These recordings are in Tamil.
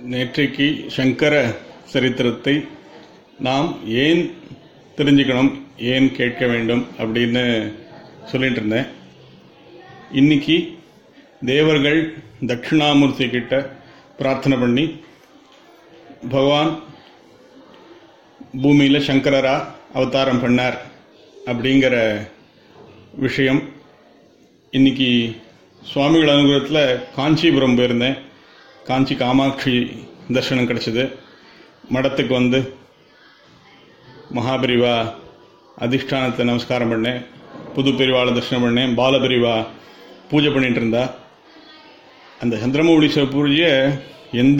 நேற்றைக்கு சங்கர சரித்திரத்தை நாம் ஏன் தெரிஞ்சுக்கணும், ஏன் கேட்க வேண்டும் அப்படின்னு சொல்லிட்டு இருந்தேன். இன்னைக்கு தேவர்கள் தட்சிணாமூர்த்தி கிட்ட பிரார்த்தனை பண்ணி பகவான் பூமியில் சங்கரரா அவதாரம் பண்ணார் அப்படிங்கிற விஷயம். இன்னைக்கு சுவாமிகள் அனுகிரகத்தில் காஞ்சிபுரம் போயிருந்தேன். காஞ்சி காமாட்சி தர்சனம் கிடச்சிது. மடத்துக்கு வந்து மகாபெரிவா அதிஷ்டானத்தை நமஸ்காரம் பண்ணேன். புது பெரிவாளை தரிசனம் பண்ணேன். பாலபெரிவா பூஜை பண்ணிட்டு இருந்தா. அந்த சந்திரமௌலீஸ்வரர் பூஜையை எந்த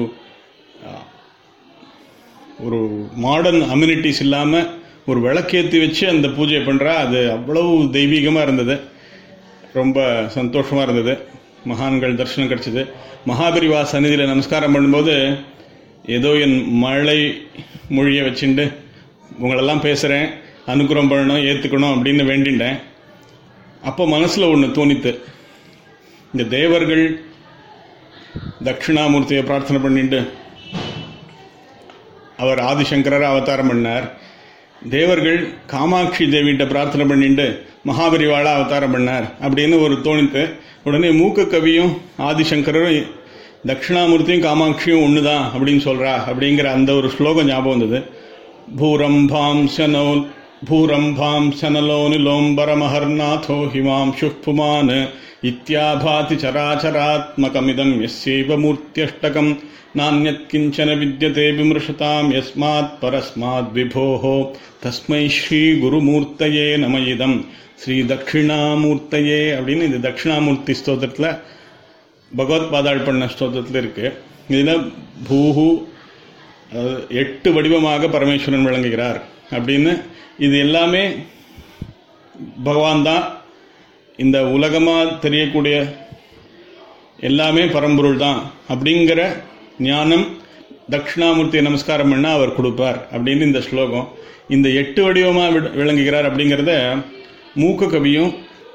ஒரு மாடர்ன் அம்யூனிட்டிஸ் இல்லாமல் ஒரு விளக்கேற்றி வச்சு அந்த பூஜை பண்ணுறா. அது அவ்வளவு தெய்வீகமாக இருந்தது. ரொம்ப சந்தோஷமாக இருந்தது. மகான்கள் தரிசனம் கிடச்சிது. மகாபெரிவா சந்நிதியில் நமஸ்காரம் பண்ணும்போது ஏதோ என் மழை மொழியை வச்சுட்டு உங்களெல்லாம் பேசுகிறேன், அனுகிரகம் பண்ணணும், ஏற்றுக்கணும் அப்படின்னு வேண்டிண்டேன். அப்போ மனசில் ஒன்று தோணித்து. இந்த தேவர்கள் தட்சிணாமூர்த்தியை பிரார்த்தனை பண்ணிட்டு அவர் ஆதிசங்கரரை அவதாரம் பண்ணார். தேவர்கள் காமாட்சி தேவிகிட்ட பிரார்த்தனை பண்ணிட்டு மகாபெரிவாளா அவதாரம் பண்ணார் அப்படின்னு ஒரு தோணித்து. உடனே மூக்க கவியும் ஆதிசங்கரும் தட்சிணாமூர்த்தியும் காமாட்சியும் ஒன்று தான் அப்படின்னு சொல்கிறா அப்படிங்கிற அந்த ஒரு ஸ்லோகம் ஞாபகம் வந்தது. பூரம்பாம் சனலோ நிலோம்பரமஹர்நாதோ ஹிமாம்சு புமான் இத்யாபாதி சராச்சராத்மகமிதம் யஸ்யைவ மூர்த்தியஷ்டகம் நான்யத் கிஞ்சன வித்யதே விமர்சதாம் யஸ்மாத் பரஸ்மாத் விபோஹோ தஸ்மை ஸ்ரீ குருமூர்த்தயே நம இதம் ஸ்ரீ தட்சிணாமூர்த்தயே அப்படின்னு இந்த தட்சிணாமூர்த்தி ஸ்தோத்திரத்தில் பகவத் பாதாள் பண்ண ஸ்தோத்திரத்தில் இருக்குது. இதில் பூஹு 8 வடிவமாக பரமேஸ்வரன் விளங்குகிறார் அப்படின்னு. இது எல்லாமே பகவான் தான். இந்த உலகமாக தெரியக்கூடிய எல்லாமே பரம்பொருள் தான் அப்படிங்கிற ஞானம் தட்சிணாமூர்த்தியை நமஸ்காரம் பண்ணால் அவர் கொடுப்பார் அப்படின்னு இந்த ஸ்லோகம். இந்த 8 வடிவமாக விளங்குகிறார் அப்படிங்கிறத மூக்க கவியும்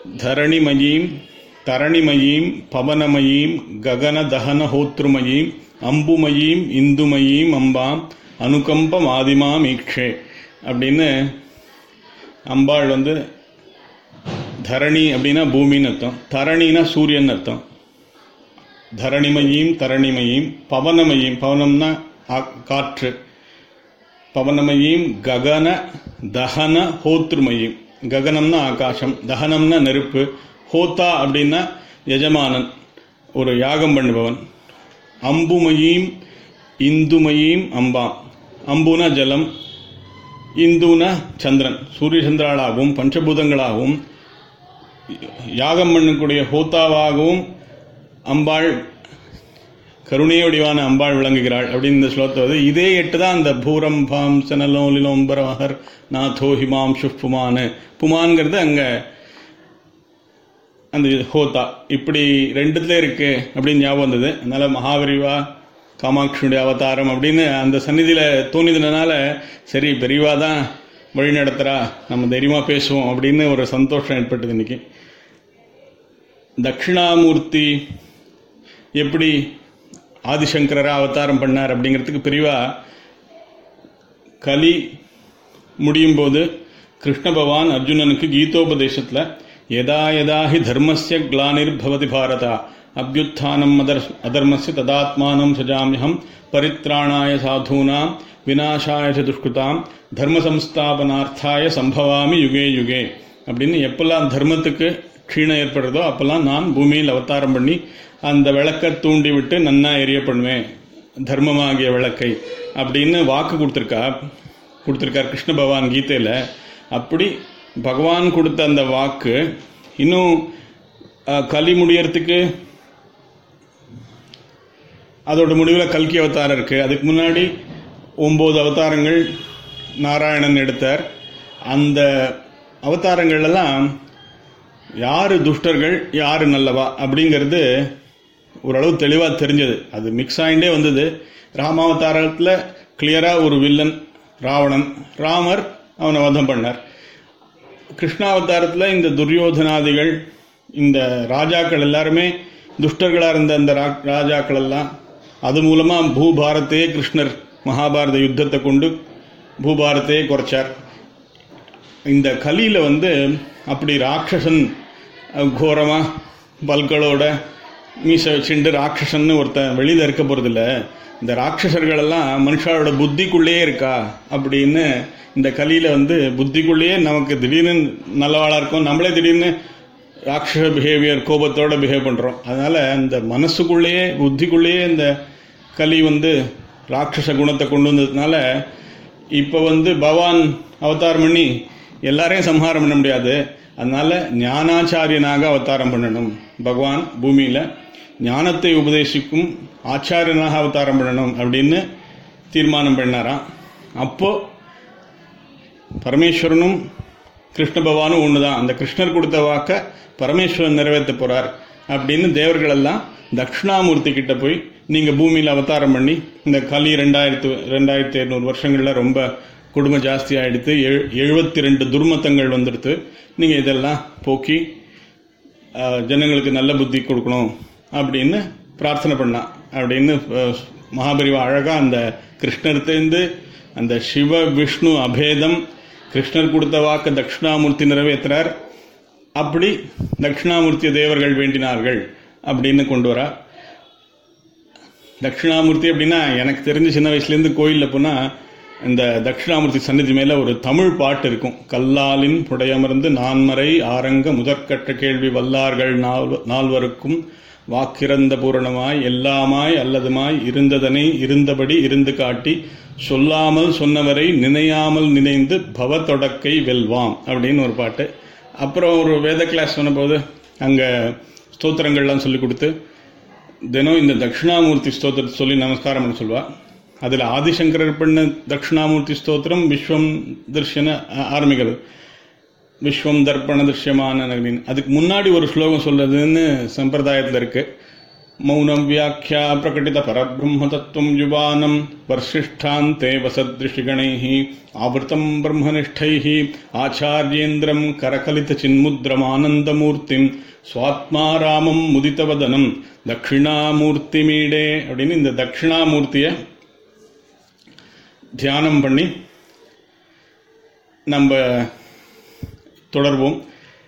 தரணிமயீம் பவனமயீம் ககன தகன ஹோத்ருமயீம் அம்புமயீம் இந்துமயீம் அம்பாம் அனுகம்பம் ஆதிமாம் ஈக்ஷே அப்படின்னு. அம்பாள் வந்து தரணி அப்படின்னா பூமின்னு அர்த்தம், தரணினா சூரியன் அர்த்தம். தரணிமயீம் பவனம்னா காற்று, பவனமயீம் ககன தகன ஹோத்ருமயீம். ககனம்னா ஆகாசம், தகனம்னா நெருப்பு, ஹோத்தா அப்படின்னா எஜமானன், ஒரு யாகம் பண்ணுபவன். அம்புமயீம் இந்துமயீம் அம்பாம். அம்புனா ஜலம், இந்துனா சந்திரன். சூரிய சந்திராளாகவும் பஞ்சபூதங்களாகவும் யாகம் பண்ணக்கூடிய ஹோத்தாவாகவும் அம்பாள், கருணையொடிவான அம்பாள் விளங்குகிறாள் அப்படின்னு இந்த ஸ்லோகத்தை. இதே 8 தான் அந்த பூரம்பாம் சனலோலிலோம்பரமஹர் நாதோ ஹிமாம்சு புமான். புமான்ங்கிறது அங்கே அந்த ஹோத்தா. இப்படி 2 இருக்கு அப்படின்னு ஞாபகம் வந்தது. அதனால மகாபெரிவா காமாட்சியுடைய அவதாரம் அப்படின்னு அந்த சந்நிதியில் தோணிதுனால சரி பெரியவா தான் வழி நடத்துகிறா, நம்ம தைரியமாக பேசுவோம் அப்படின்னு ஒரு சந்தோஷம் ஏற்பட்டது. இன்னைக்கு தட்சிணாமூர்த்தி எப்படி ஆதிசங்கரரா அவதாரம் பண்ணார் அப்படிங்கிறதுக்கு பெரியவா கலி முடியும் போது கிருஷ்ண பகவான் அர்ஜுனனுக்கு கீதோபதேசத்தில் யதா யதா ஹி தர்மஸ்ய க்ளானிர்பவதி பாரதா அப்யுத்தானம் அதர்மஸ்ய ததாத்மானம் சஜாம்யஹம் பரித்ராணாய சாதூனாம் விநாசாய ச துஷ்கிருதாம் தர்ம சம்ஸ்தாபனார்த்தாய சம்பவாமி யுகே யுகே அப்படின்னு. எப்பெல்லாம் தர்மத்துக்கு க்ஷீணம் ஏற்படுறதோ அப்பெல்லாம் நான் பூமியில் அவதாரம் பண்ணி அந்த விளக்கை தூண்டி விட்டு நன்னா எரிய பண்ணுவேன், தர்மமாகிய விளக்கை அப்படின்னு வாக்கு கொடுத்துருக்கார் கிருஷ்ண பகவான் கீதையில். அப்படி பகவான் கொடுத்த அந்த வாக்கு இன்னும் கலி முடியறதுக்கு அதோட முடிவில் கல்கி அவதாரம் இருக்குது. அதுக்கு முன்னாடி 9 அவதாரங்கள் நாராயணன் எடுத்தார். அந்த அவதாரங்கள்லாம் யார் துஷ்டர்கள் யார் நல்லவா அப்படிங்கிறது ஓரளவு தெளிவாக தெரிஞ்சது. அது மிக்ஸ் ஆகிண்டே வந்தது. ராமாவதாரத்தில் கிளியராக ஒரு வில்லன் ராவணன், ராமர் அவனை வதம் பண்ணார். கிருஷ்ணாவதாரத்தில் இந்த துரியோதனாதிகள், இந்த ராஜாக்கள் எல்லாருமே துஷ்டர்களாக இருந்த அந்த ராஜாக்கள் எல்லாம் அது மூலமாக பூபாரத்தையே கிருஷ்ணர் மகாபாரத யுத்தத்தை கொண்டு பூபாரத்தையே குறைச்சார். இந்த கலியில் அப்படி ராட்சசன் கோரமாக பல்களோட மீசை வச்சுட்டு ராட்சசன்னு ஒருத்தன் வெளியில் இருக்க போகிறதில்ல, இந்த ராட்சசர்களெல்லாம் மனுஷாவோட புத்திக்குள்ளேயே இருக்கா அப்படின்னு இந்த கலியில் புத்திக்குள்ளேயே நமக்கு திடீர்னு நல்லவாளாக இருக்கும், நம்மளே திடீர்னு ராட்சச பிஹேவியர் கோபத்தோடு பிஹேவ் பண்ணுறோம். அதனால் இந்த மனசுக்குள்ளேயே புத்திக்குள்ளேயே இந்த கலி ராட்சச குணத்தை கொண்டு வந்ததுனால இப்போ பகவான் அவதாரம் பண்ணி எல்லாரையும் சம்ஹாரம் பண்ண முடியாது. அதனால ஞானாச்சாரியனாக அவதாரம் பண்ணணும். பகவான் பூமியில் ஞானத்தை உபதேசிக்கும் ஆச்சாரியனாக அவதாரம் பண்ணணும் அப்படின்னு தீர்மானம் பண்ணாராம். அப்போது பரமேஸ்வரனும் கிருஷ்ண பகவானும் ஒன்று தான், அந்த கிருஷ்ணர் கொடுத்த வாக்க பரமேஸ்வரன் நிறைவேற்ற போகிறார் அப்படின்னு தேவர்களெல்லாம் தட்சிணாமூர்த்தி கிட்ட போய் நீங்கள் பூமியில் அவதாரம் பண்ணி இந்த கலி 2200 வருஷங்களில் ரொம்ப கொடுமை ஜாஸ்தி ஆகிடுத்து, 72 துர்மத்தங்கள் வந்துடுத்து, நீங்கள் இதெல்லாம் போக்கி ஜனங்களுக்கு நல்ல புத்தி கொடுக்கணும் அப்படின்னு பிரார்த்தனை பண்ணான் அப்படின்னு மகாபரிவா அழகாக அந்த கிருஷ்ணர்லேருந்து அந்த சிவ விஷ்ணு அபேதம் கிருஷ்ணர் கொடுத்த வாக்கு தட்சிணாமூர்த்தி நிறைவேற்றுறார். அப்படி தட்சிணாமூர்த்தி தேவர்கள் வேண்டினார்கள் அப்படின்னு கொண்டு வரா. தட்சிணாமூர்த்தி அப்படின்னா எனக்கு தெரிஞ்ச சின்ன வயசுலேருந்து கோயிலில் போனால் இந்த தட்சிணாமூர்த்தி சன்னிதி மேலே ஒரு தமிழ் பாட்டு இருக்கும். கல்லாலின் புடையமர்ந்து நான்மறை ஆரங்க முதற்கற்ற கேள்வி வல்லார்கள் நால்வருக்கும் வாக்கிறந்த பூரணமாய் எல்லாமாய் அல்லதுமாய் இருந்ததனை இருந்தபடி இருந்து காட்டி சொல்லாமல் சொன்னவரை நினையாமல் நினைந்து பவ தொடக்கை வெல்வாம் அப்படின்னு ஒரு பாட்டு. அப்புறம் ஒரு வேத கிளாஸ் சொன்னபோது அங்கே ஸ்தோத்திரங்கள்லாம் சொல்லி கொடுத்து தினம் இந்த தட்சிணாமூர்த்தி ஸ்தோத்திரத்தை சொல்லி நமஸ்காரம் பண்ண சொல்லுவாள். அதில் ஆதிசங்கரர் பண்ண தட்சிணாமூர்த்தி ஸ்தோத்திரம் விஸ்வம் தர்ஷன ஆரம்பிக்கிறது, விஸ்வம் தர்ப்பண திருஷ்யமான நகரின். அதுக்கு முன்னாடி ஒரு ஸ்லோகம் சொல்றதுன்னு சம்பிரதாயத்தில் இருக்கு. மௌனம் வியாக்கியா பிரகட்டித பரபிரம்ம தத்துவம் யுவானம் வர்ஷிஷ்டாந்தே வசத்ரிஷிகணைஹி ஆவர்த்தம் பிரம்மனிஷ்டைஹி ஆச்சாரியேந்திரம் கரகலித சின்முத்ரமானந்தமூர்த்திம் சுவாத்மா ராமம் முதித்தவதனம் தட்சிணாமூர்த்திமீடே அப்படின்னு இந்த தட்சிணாமூர்த்தியை தியானம் பண்ணி நம்ம தொடர்வோம்.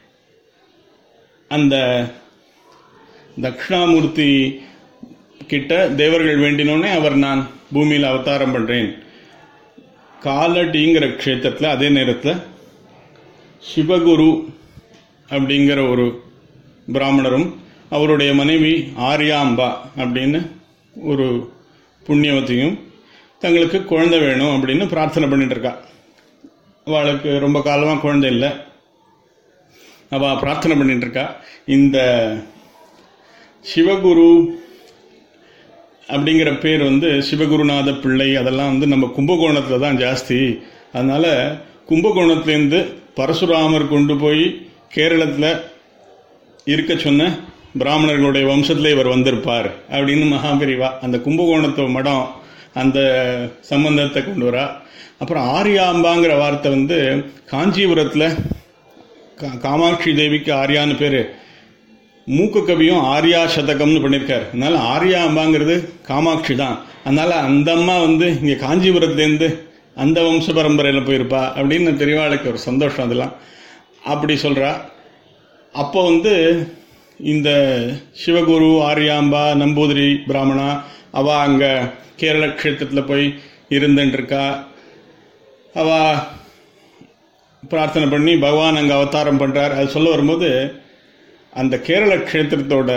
அந்த தட்சிணாமூர்த்தி கிட்ட தேவர்கள் வேண்டினோடனே அவர் நான் பூமியில் அவதாரம் பண்ணுறேன் காலடிங்கிற க்ஷேத்திரத்தில், அதே நேரத்தில் சிவகுரு அப்படிங்கிற ஒரு பிராமணரும் அவருடைய மனைவி ஆரியாம்பா அப்படின்னு ஒரு புண்ணியவத்தையும் தங்களுக்கு குழந்தை வேணும் அப்படின்னு பிரார்த்தனை பண்ணிட்டு இருக்கா. அவளுக்கு ரொம்ப காலமாக குழந்தை இல்லை, அவள் பிரார்த்தனை பண்ணிட்டு இருக்கா. இந்த சிவகுரு அப்படிங்கிற பேர் சிவகுருநாத பிள்ளை அதெல்லாம் நம்ம கும்பகோணத்தில் தான் ஜாஸ்தி. அதனால் கும்பகோணத்துலேருந்து பரசுராமர் கொண்டு போய் கேரளத்தில் இருக்க சொன்ன பிராமணர்களுடைய வம்சத்தில் இவர் வந்திருப்பார் அப்படின்னு மகாபெரிவா அந்த கும்பகோணத்து மடம் அந்த சம்பந்தத்தை கொண்டு வரா. அப்புறம் ஆரியாம்பாங்கிற வார்த்தை காஞ்சிபுரத்தில் காமாட்சி தேவிக்கு ஆரியான்னு பேர், மூக்க கவியும் ஆரியா சதகம்னு பண்ணியிருக்கார். அதனால ஆரியாம்பாங்கிறது காமாட்சி தான். அதனால அந்த அம்மா இங்கே காஞ்சிபுரத்துலேருந்து அந்த வம்ச பரம்பரையில் போயிருப்பா அப்படின்னு தெரியவாளுக்கு ஒரு சந்தோஷம். அதெல்லாம் அப்படி சொல்கிறா. அப்போ இந்த சிவகுரு ஆரியாம்பா நம்பூதிரி பிராமணா அவள் அங்கே கேரள க்ஷேத்திரத்தில் போய் இருந்துட்டுருக்கா. அவள் பிரார்த்தனை பண்ணி பகவான் அங்கே அவதாரம் பண்ணுறார். அது சொல்ல வரும்போது அந்த கேரள க்ஷேத்திரத்தோட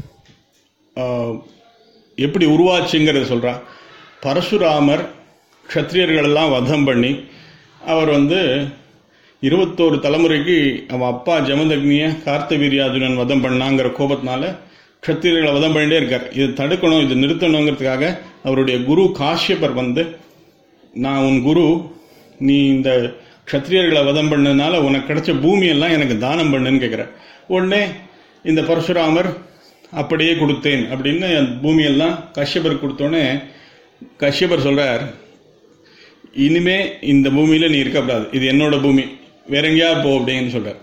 எப்படி உருவாச்சுங்கிறத சொல்கிறா. பரசுராமர் க்ஷத்ரியர்களெல்லாம் வதம் பண்ணி அவர் 21 தலைமுறைக்கு அவன் அப்பா ஜமதக்னியை கார்த்தவீர்யார்ஜுனன் வதம் பண்ணாங்கிற கோபத்தினால க்ஷத்திரியர்களை வதம் பண்ணிட்டே இருக்கார். இது தடுக்கணும், இது நிறுத்தணுங்கிறதுக்காக அவருடைய குரு காஷ்யபர் நான் உன் குரு, நீ இந்த க்ஷத்திரியர்களை வதம் பண்ணதுனால உனக்கு கிடைச்ச பூமியெல்லாம் எனக்கு தானம் பண்ணுன்னு கேட்குற. உடனே இந்த பரசுராமர் அப்படியே கொடுத்தேன் அப்படின்னு பூமியெல்லாம் கஷ்யபர் கொடுத்தோடனே கஷ்யபர் சொல்கிறார், இனிமே இந்த பூமியில் நீ இருக்கக்கூடாது, இது என்னோட பூமி, வேற எங்கேயா போ அப்படின்னு சொல்கிறார்.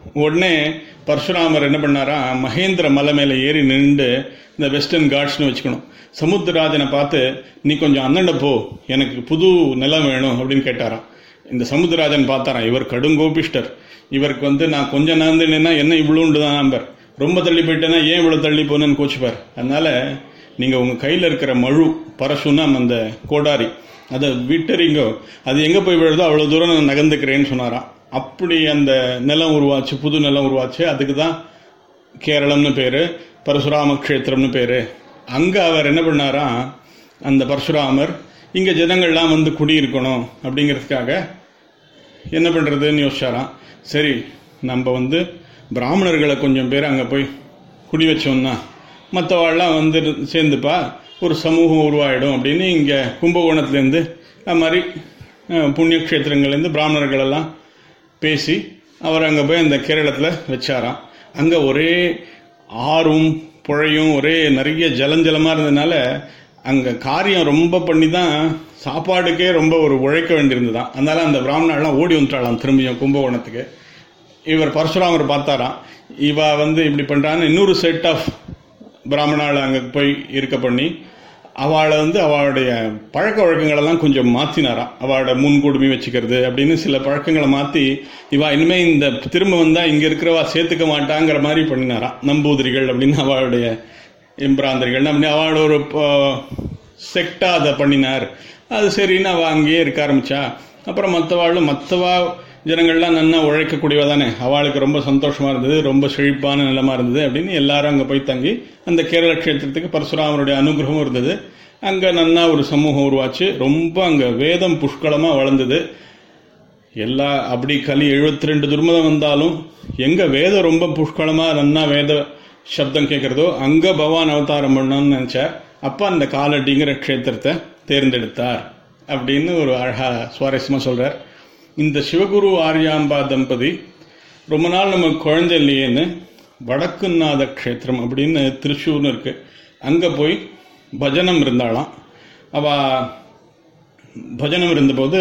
உடனே பரசுராமர் என்ன பண்ணாரா, மகேந்திர மலை மேலே ஏறி நின்று, இந்த வெஸ்டர்ன் காட்ஸ்னு வச்சுக்கணும், சமுத்திரராஜனை பார்த்து நீ கொஞ்சம் அந்தாண்ட போ, எனக்கு புது நிலம் வேணும் அப்படின்னு கேட்டாராம். இந்த சமுத்திரராஜன் பார்த்தாராம், இவர் கடுங்கோபிஷ்டர், இவருக்கு நான் கொஞ்சம் நகர்ந்துனா என்ன இவ்வளோண்டு தான் நம்பர், ரொம்ப தள்ளி போயிட்டேன்னா ஏன் இவ்வளோ தள்ளி போனேன்னு கோச்சுப்பார். அதனால நீங்கள் உங்கள் கையில் இருக்கிற மழு பரசுன்னா அந்த கோடாரி அதை விட்டுறீங்கோ, அது எங்கே போய் விழுதோ அவ்வளோ தூரம் நான் நகர்ந்துக்கிறேன்னு சொன்னாராம். அப்படி அந்த நிலம் உருவாச்சு, புது நிலம் உருவாச்சு. அதுக்கு தான் கேரளம்னு பேர், பரசுராம க்ஷேத்திரம்னு பேர். அங்கே அவர் என்ன பண்ணாராம், அந்த பரசுராமர் இங்கே ஜனங்கள்லாம் குடியிருக்கணும் அப்படிங்கிறதுக்காக என்ன பண்ணுறதுன்னு யோசிச்சாராம். சரி, நம்ம பிராமணர்களை கொஞ்சம் பேர் அங்கே போய் குடி வச்சோம்னா மற்றவாள்லாம் சேர்ந்துப்பா, ஒரு சமூகம் உருவாயிடும் அப்படின்னு இங்கே கும்பகோணத்துலேருந்து அது மாதிரி புண்ணியக்ஷேத்திரங்கள்லேருந்து பிராமணர்களெல்லாம் பேசி அவர் அங்கே போய் அந்த கேரளத்தில் வச்சாராம். அங்கே ஒரே ஆறும் புழையும் ஒரே நிறைய ஜலஞ்சலமாக இருந்ததுனால அங்கே காரியம் ரொம்ப பண்ணி தான் சாப்பாடுக்கே ரொம்ப ஒரு உழைக்க வேண்டியிருந்துதான். அதனால அந்த பிராமணாலாம் ஓடி வந்துட்டாளாம் திரும்பியும் கும்பகோணத்துக்கு. இவர் பரசுராமர் பார்த்தாராம், இவ இப்படி பண்ணுறான்னு இன்னொரு செட் ஆஃப் பிராமணால் அங்கே போய் இருக்க பண்ணி அவளை அவளுடைய பழக்க வழக்கங்களெல்லாம் கொஞ்சம் மாற்றினாராம். அவளோட முன்கூடுமை வச்சுக்கிறது அப்படின்னு சில பழக்கங்களை மாற்றி இவா இனிமேல் இந்த திரும்ப வந்தால் இங்கே இருக்கிறவா சேர்த்துக்க மாட்டாங்கிற மாதிரி பண்ணினாராம். நம்பூதிரிகள் அப்படின்னு அவளுடைய எம்பிராந்திரிகள் அப்படி அவளோட ஒரு செக்டாக அதை பண்ணினார். அது சரின்னு அவள் அங்கேயே இருக்க ஆரம்பித்தா. அப்புறம் மற்றவா ஜனங்கள்லாம் நன்னா உழைக்கக்கூடியவா தானே, அவளுக்கு ரொம்ப சந்தோஷமாக இருந்தது, ரொம்ப செழிப்பான நிலமாக இருந்தது அப்படின்னு எல்லாரும் அங்கே போய் தங்கி அந்த கேரள க்ஷேத்திரத்துக்கு பரசுராமருடைய அனுகிரகம் இருந்தது. அங்கே நன்னா ஒரு சமூகம் உருவாச்சு. ரொம்ப அங்கே வேதம் புஷ்கலமாக வளர்ந்தது. அப்படி கலி 72 துர்மதம் வந்தாலும் எங்கே வேதம் ரொம்ப புஷ்கலமாக நன்னா வேத சப்தம் கேட்குறதோ அங்கே பகவான் அவதாரம் பண்ணணும்னு நினச்சார். அப்போ அந்த காலடிங்கிற க்ஷேத்திரத்தை தேர்ந்தெடுத்தார் அப்படின்னு ஒரு அழகாக சுவாரஸ்யமாக சொல்கிறார். இந்த சிவகுரு ஆரியாம்பா தம்பதி ரொம்ப நாள் நம்ம குழந்தை இல்லையேன்னு வடக்குநாத க்ஷேத்திரம் அப்படின்னு திருச்சூர்னு இருக்குது, அங்கே போய் பஜனம் இருந்தாளாம். அவள் பஜனம் இருந்தபோது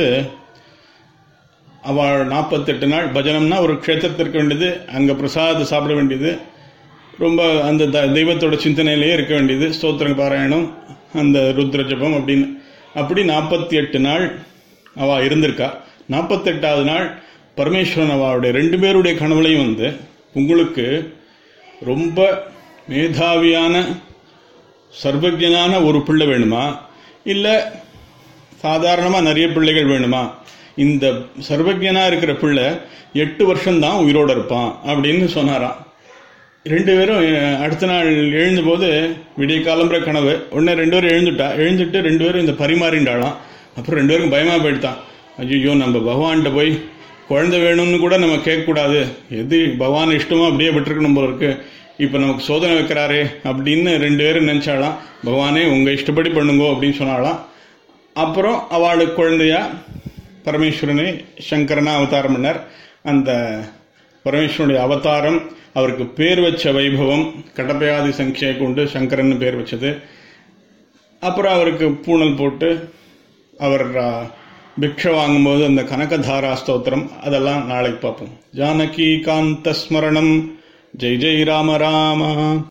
அவள் 48 நாள் பஜனம்னா ஒரு க்ஷேத்திரத்திற்கு வேண்டியது, அங்கே பிரசாதம் சாப்பிட வேண்டியது, ரொம்ப அந்த தெய்வத்தோட சிந்தனையிலேயே இருக்க வேண்டியது, ஸ்தோத்திர பாராயணம், அந்த ருத்ர ஜபம் அப்படின்னு. அப்படி 48 நாள் அவள் இருந்திருக்கா. 48வது நாள் பரமேஸ்வரன் அவளுடைய 2 பேருடைய கனவுலையும் உங்களுக்கு ரொம்ப மேதாவியான சர்வஜனான ஒரு பிள்ளை வேணுமா, இல்லை சாதாரணமாக நிறைய பிள்ளைகள் வேணுமா, இந்த சர்வஜனாக இருக்கிற பிள்ளை 8 வருஷம்தான் உயிரோடு இருப்பான் அப்படின்னு சொன்னாராம். 2 பேரும் அடுத்த நாள் எழுந்தபோது விடிய காலம்புற கனவு. உடனே 2 பேரும் எழுந்துட்டு 2 பேரும் இந்த பரிமாறிண்டாளாம். அப்புறம் 2 பேருக்கும் பயமாக போயிட்டான். ஐயோ, நம்ம பகவான்கிட்ட போய் குழந்தை வேணும்னு கூட நம்ம கேட்கக்கூடாது, எது பகவான் இஷ்டமோ அப்படியே விட்டுருக்கணும் போல இருக்கு, இப்போ நமக்கு சோதனை வைக்கிறாரே அப்படின்னு 2 பேரும் நினச்சாலாம். பகவானே உங்கள் இஷ்டப்படி பண்ணுங்கோ அப்படின்னு சொன்னாலாம். அப்புறம் அவளுக்கு குழந்தையா பரமேஸ்வரனை சங்கரனா அவதாரம் பண்ணார். அந்த பரமேஸ்வரனுடைய அவதாரம், அவருக்கு பேர் வச்ச வைபவம் கடப்பயாதி சங்கியை கொண்டு சங்கரன் பேர் வச்சது. அப்புறம் அவருக்கு பூணல் போட்டு அவர் பிக்ஷை வாங்கும்போது அந்த கனகதாரா ஸ்தோத்திரம் அதெல்லாம் நாளைக்கு பார்ப்போம். ஜானகி காந்த ஸ்மரணம். ஜெய் ஜெய் ராம ராம.